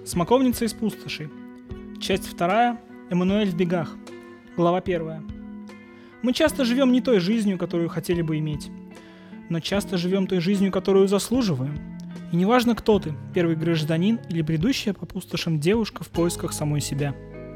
Смоковница из пустоши. Часть 2. Эммануэль в бегах. Глава 1. Мы часто живем не той жизнью, которую хотели бы иметь, но часто живем той жизнью, которую заслуживаем. И неважно, кто ты, первый гражданин или бредущая по пустошам девушка в поисках самой себя.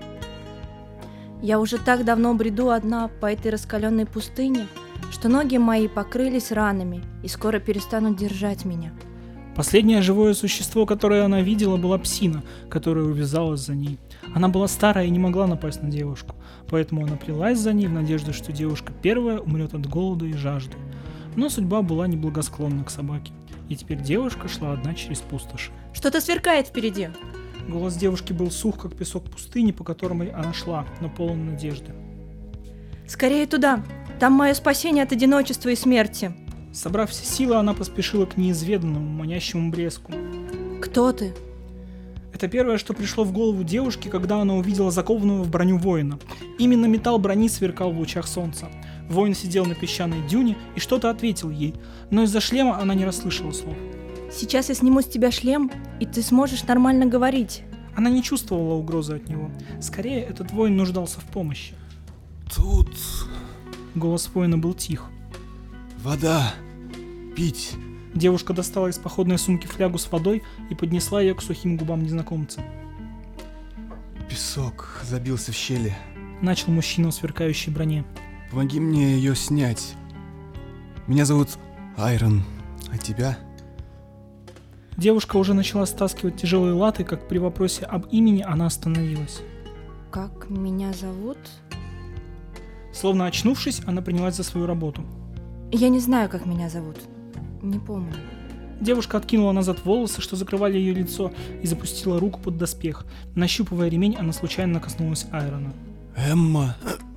Я уже так давно бреду одна по этой раскаленной пустыне, что ноги мои покрылись ранами и скоро перестанут держать меня. Последнее живое существо, которое она видела, была псина, которая увязалась за ней. Она была старая и не могла напасть на девушку, поэтому она плелась за ней в надежде, что девушка первая умрет от голода и жажды. Но судьба была неблагосклонна к собаке, и теперь девушка шла одна через пустошь. Что-то сверкает впереди. Голос девушки был сух, как песок пустыни, по которому она шла, но полон надежды. Скорее туда, там мое спасение от одиночества и смерти. Собрав все силы, она поспешила к неизведанному, манящему блеску. Кто ты? Это первое, что пришло в голову девушки, когда она увидела закованного в броню воина. Именно металл брони сверкал в лучах солнца. Воин сидел на песчаной дюне и что-то ответил ей, но из-за шлема она не расслышала слов. Сейчас я сниму с тебя шлем, и ты сможешь нормально говорить. Она не чувствовала угрозы от него. Скорее, этот воин нуждался в помощи. Тут Голос воина был тих. вода. Пить. Девушка достала из походной сумки флягу с водой и поднесла ее к сухим губам незнакомца. Песок забился в щели. Начал мужчина в сверкающей броне. Помоги мне ее снять. Меня зовут Айрон. А тебя? Девушка уже начала стаскивать тяжелые латы, как при вопросе об имени она остановилась. Как меня зовут? Словно очнувшись, она принялась за свою работу. Я не знаю, как меня зовут. Не помню. Девушка откинула назад волосы, что закрывали ее лицо, и запустила руку под доспех. Нащупывая ремень, она случайно коснулась Айрона. Эмма.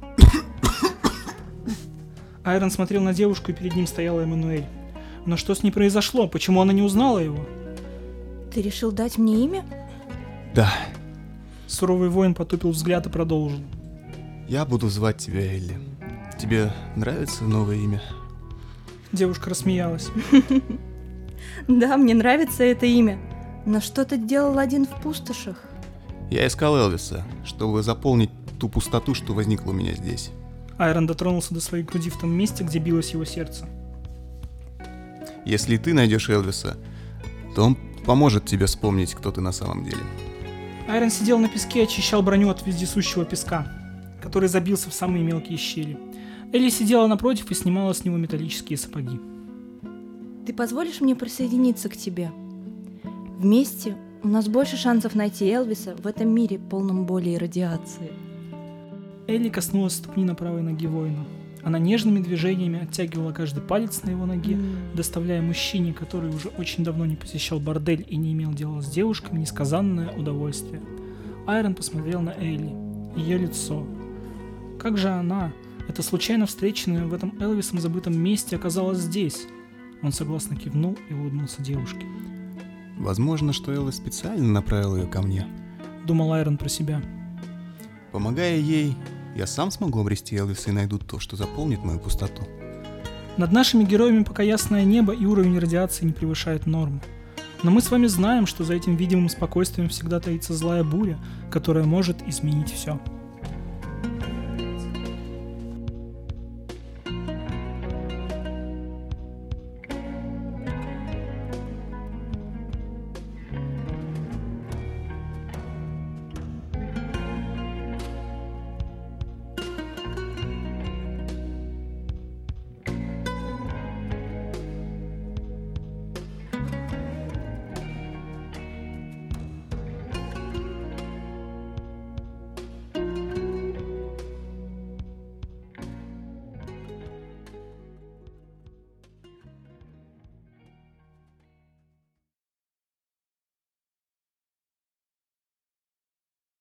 Айрон смотрел на девушку, и перед ним стояла Эммануэль. Но что с ней произошло? Почему она не узнала его? Ты решил дать мне имя? Да, Суровый воин потупил взгляд и продолжил. я буду звать тебя Элли. Тебе нравится новое имя? Девушка рассмеялась. Да, мне нравится это имя. Но что ты делал один в пустошах? Я искал Элвиса, чтобы заполнить ту пустоту, что возникла у меня здесь. Айрон дотронулся до своей груди в том месте, где билось его сердце. Если ты найдешь Элвиса, то он поможет тебе вспомнить, кто ты на самом деле. Айрон сидел на песке и очищал броню от вездесущего песка, который забился в самые мелкие щели. Элли сидела напротив и снимала с него металлические сапоги. Ты позволишь мне присоединиться к тебе? Вместе у нас больше шансов найти Элвиса в этом мире, полном боли и радиации. Элли коснулась ступни на правой ноге воина. Она нежными движениями оттягивала каждый палец на его ноге, доставляя мужчине, который уже очень давно не посещал бордель и не имел дела с девушками, несказанное удовольствие. Айрон посмотрел на Элли. Ее лицо. Как же она, эта случайно встреченная в этом Элвисом забытом месте, оказалась здесь? Он согласно кивнул и улыбнулся девушке. Возможно, что Элвис специально направил ее ко мне. Думал Айрон про себя. Помогая ей, я сам смогу обрести Элвиса и найду то, что заполнит мою пустоту. Над нашими героями пока ясное небо и уровень радиации не превышает норму. Но мы с вами знаем, что за этим видимым спокойствием всегда таится злая буря, которая может изменить все.